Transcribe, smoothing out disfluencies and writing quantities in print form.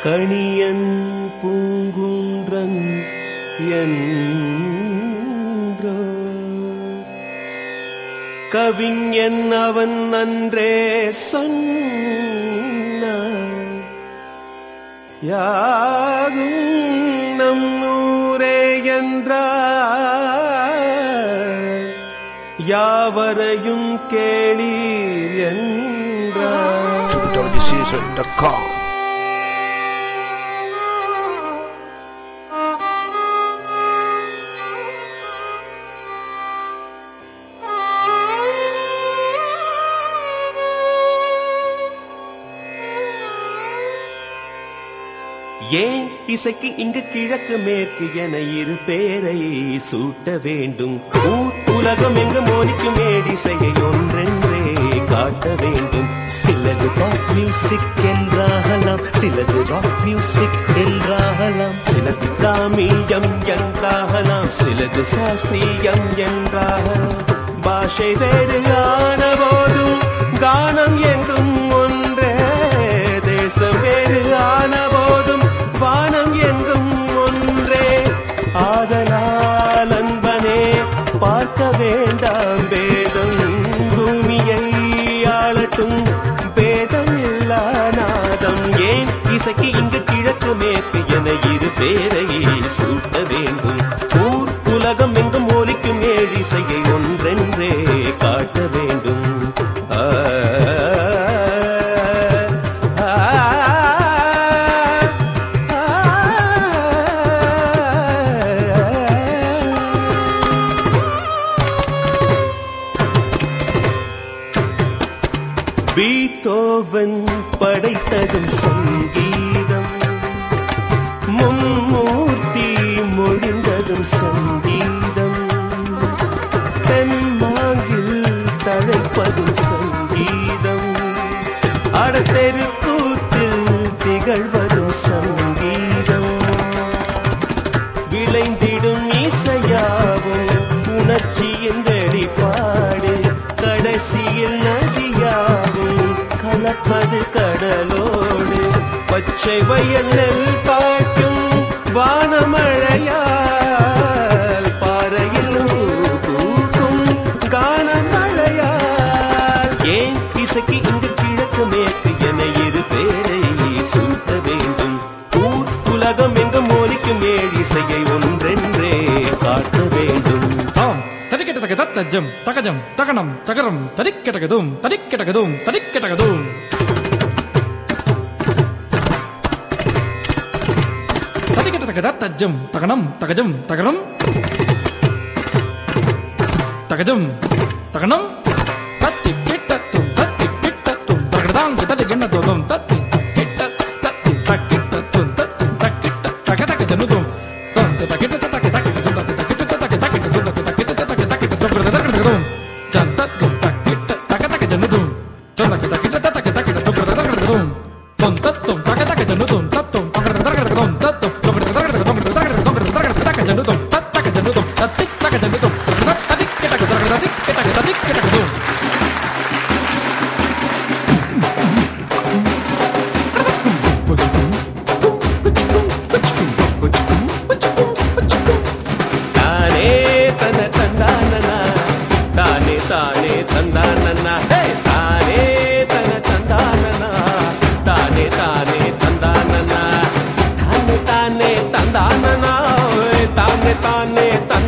கணியன் பூங்குன்றன் என்றோ கவிஞன் அவன் நன்றே சொன்னான். யாதும் நம் ஊரே என்றார், யாவரையும் கேளீர் என்றார். ஏன் இசைக்கு இங்கு கிழக்கு மேற்கு என இரு பேரை சூட்ட வேண்டும்? ஊர் உலகம் எங்கு மோனிக்கும் மேடிசையை ஒன்றென்றே காட்ட வேண்டும். சிலது பாப் மியூசிக் என்றாகலாம், சிலது ராக் மியூசிக் என்றாகலாம், சிலது கிராமியம் என்றாகலாம், சிலது சாஸ்திரியம் என்றாகலாம். பாஷை வேறு ஆன போதும் கானம் எங்கும் ஒன்றே, தேசம் வேறு ஆன போதும் வானம் எங்கும் ஒன்றே. ஆதலால் அன்பனே பார்க்க வேண்டாம் பேதம், பூமியை ஆளட்டும் பேதம் இல்லா நாதம். ஏன் இசைக்கு இங்கு கிழக்கு மேற்கு என இரு பேரை சூட்ட வேண்டும்? ஊர் உலகம் எங்கும் ஒலிக்கும் ஏழிசையை ஒன்றென்றே காட்ட வேண்டும். பீத்தோவன் படைத்ததும் சங்கீதம், மும்மூர்த்தி மொழிந்ததும் சங்கீதம், தென்மாங்கில் தழைப்பதும் சங்கீதம், அடத்தெருக்கூத்தில் திகழ்வதும் சங்கீதம். விளைந்திடும் இசையாவும் உணர்ச்சியின் வெளிப்பாடு, கடைசியில் நதியாகும் கலப்பது கடலோடு. பச்சை வயல் நெல் காட்டும் வானமழையால், பாறையில் தூக்கும் கானமழையால். ஏன் இசைக்கு இங்கு கிழக்கு மேற்கு என இரு பேரை சூட்ட வேண்டும்? ஊர் உலகம் எங்கும் ஒலிக்கும் ஏழிசையை ஒன்றென்றே காட்ட வேண்டும். தஜம் தகஜம் தகனம் தகரம் தரிக்கெட்டகதும் தரிக்கெட்டகதும் தரிக்கெட்டகதும். தஜம் தகனம் தகஜம் தகரம் தகஜம் தகனம் தத்தி கிட்டத்தும் தத்தி கிட்டத்தும் தகதாங்கி தடி கிண்ணத்தும் தத்தி கிட்ட தத்தி தக்கிட்டத்தும் தத்தி தக்கிட்ட தகதக ஜனுதும் தந்த தக்கிட்ட தக்கி தக்கிட்ட தக்கி தக்கிட்ட தக்கி தக்கிட்ட தக்கி தக்கிட்ட தக்கி தக்கிட்ட தக்கி ஜந்தத்தும் தக்கிட்ட தகதக ஜனுதும் தந்தக தக்கிட்ட தக்கி தக்கிட்ட தக்கி தந்தத்தும் தகதக ஜனுதும் தத்தும் தகதக ஜனுதும் தத்தும் ஜனுதும் தத்தக ஜனுதும் தத்திக் தக ஜனுதும் ததிக் கிட்டக ததிக் கிட்டக ததிக் கிட்டகதும். தானே தன தந்தானனா, தானே தானே தந்தானனா, தானே தன தந்தானனா, தானே தானே தந்தானனா, தானே தானே தந்தானனா, தானே தானே